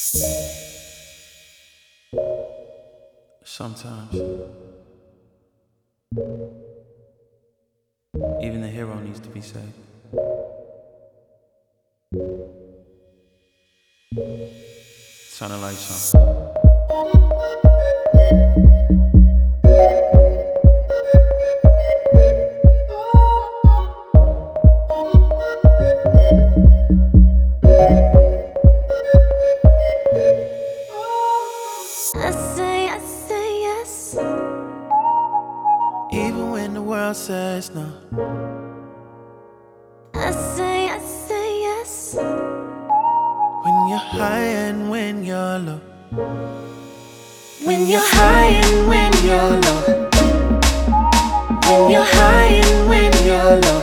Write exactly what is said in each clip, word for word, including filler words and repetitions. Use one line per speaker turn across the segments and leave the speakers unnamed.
Sometimes, even the hero needs to be saved. Turn the lights on.
I say, I say yes,
Even when the world says no.
I say, I say yes,
When you're high and when you're low.
when you're high and when you're low, when you're high and when you're low.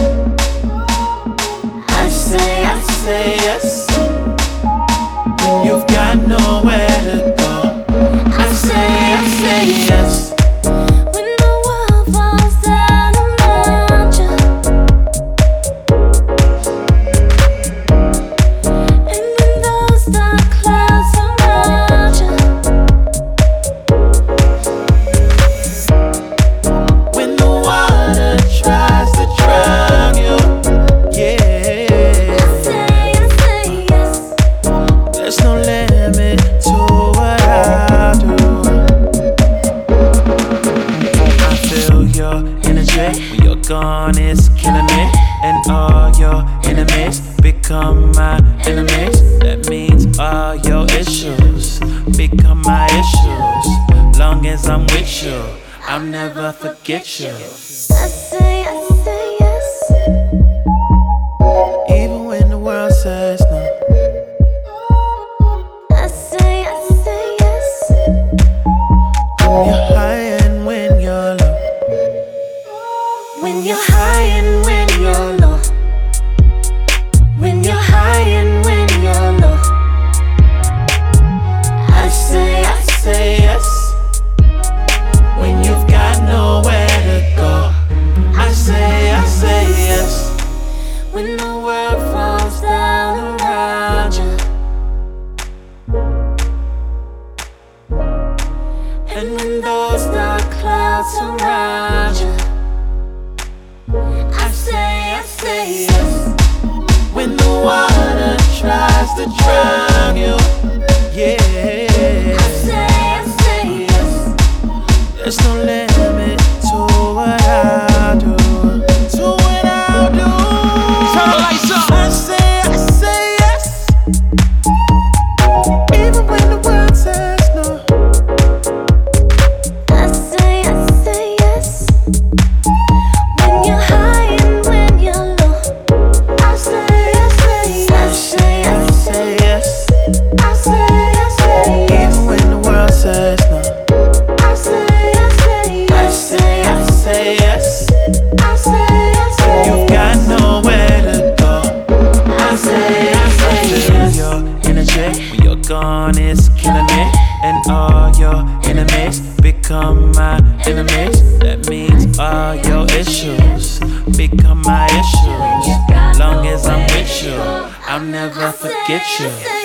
I say, I say yes,
When you've got nowhere to go.
I say, I say
yes.
when the world falls down around you, and when those dark clouds surround you.
When the water tries to drown you. Yeah.
I say, I say yes,
There's no limit to what I'll do. I feel your energy when you're gone, it's killing me. And all your enemies become my enemies. That means all your issues become my issues. Long as I'm with you, I'll never forget you.
I say, I say yes,
Even when the world says no.
I say, I say yes,
When you're high and when you're low.
when you're high and when you're low, when you're high and when you're low. I say, I
Say yes. When you've got nowhere to go. I say, I say yes.
when the world falls down around you, and when those dark clouds surround you. I say, I say yes,
When the water tries to drown you. Yeah.
I say, I say yes,
There's no limit to what I'll do. To what I'll do. Turn the lights up. I say, I say yes. Even when the world says no.
I say, I say yes, when you're high and when you're low. I say, I say yes, I say, I
I
say,
say yes.
I say, I say yes,
Even when the world says no.
I say, I say
I
yes,
say, I say yes.
I say, I say
You've got nowhere to go.
I say, I say
I feel
yes,
your energy when you're gone, it's killing me. And all your enemies become my enemies. That means all your issues become my issues. Long as I'm with you, I'll never forget you.